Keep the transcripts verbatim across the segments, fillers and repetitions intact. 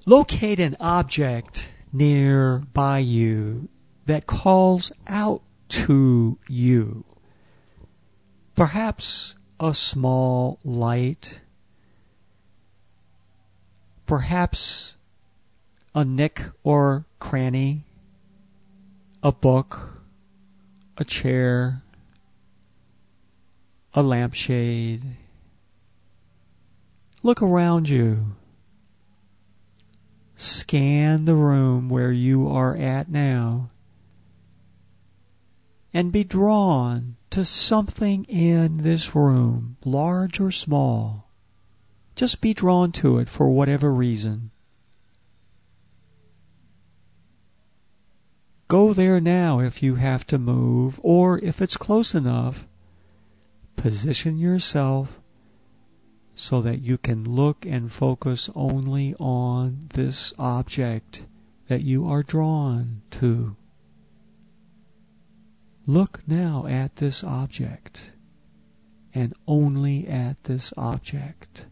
Locate an object nearby you that calls out to you. Perhaps a small light, perhaps a nook or cranny, a book, a chair, a lampshade. Look around you. Scan the room where you are at now and be drawn to something in this room, large or small. Just be drawn to it for whatever reason. Go there now if you have to move, or if it's close enough, position yourself so that you can look and focus only on this object that you are drawn to. Look now at this object, and only at this object.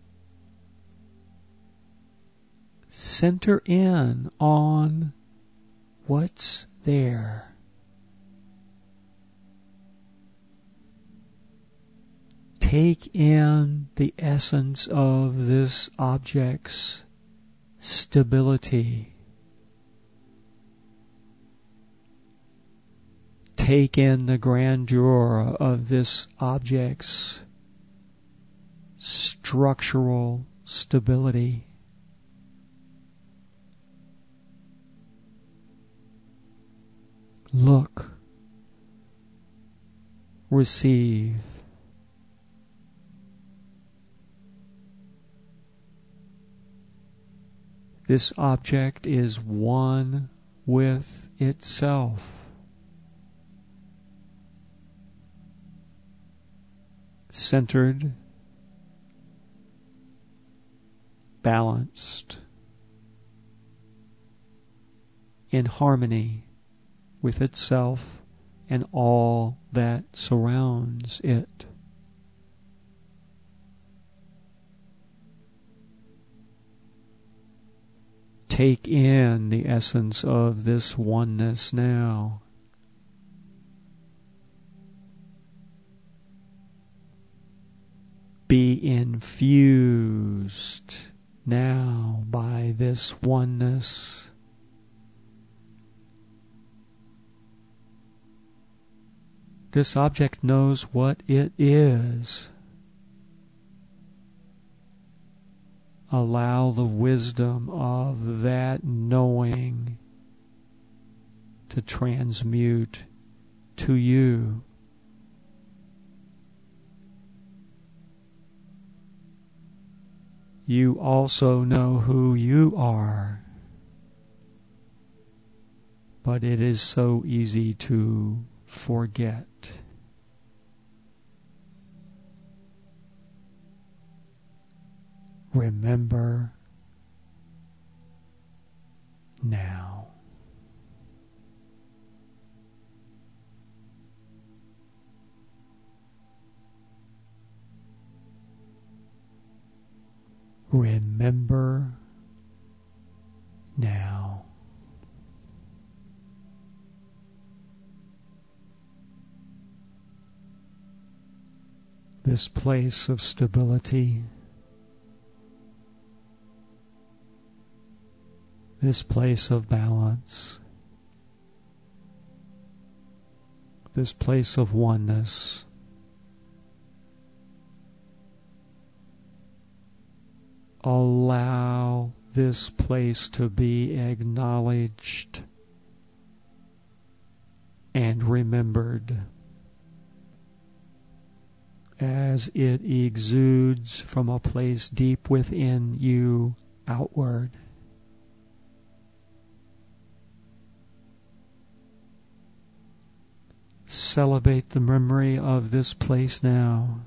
Center in on what's there. Take in the essence of this object's stability. Take in the grandeur of this object's structural stability. Look. Receive. This object is one with itself. Centered, balanced, in harmony with itself and all that surrounds it. Take in the essence of this oneness now. Be infused now by this oneness. This object knows what it is. Allow the wisdom of that knowing to transmute to you. You also know who you are, but it is so easy to forget. Remember now. Remember now. This place of stability, this place of balance, this place of oneness. Allow this place to be acknowledged and remembered as it exudes from a place deep within you outward. Celebrate the memory of this place now.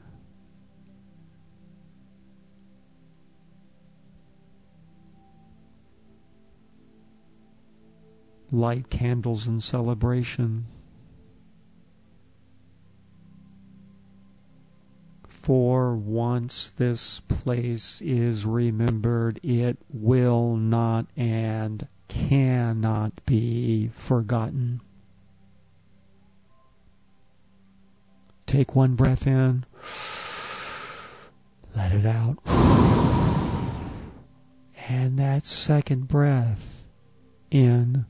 Light candles in celebration. for once this place is remembered, it will not and cannot be forgotten. Take one breath in. Let it out. And that second breath in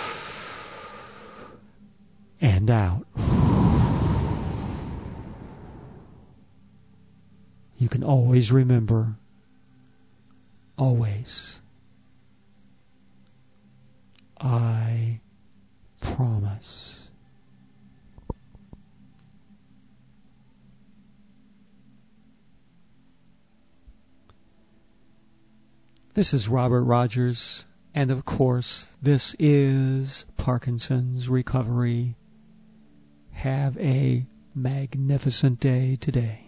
and out. You can always remember, always, I promise. This is Robert Rogers, and of course, this is Parkinson's Recovery. Have a magnificent day today.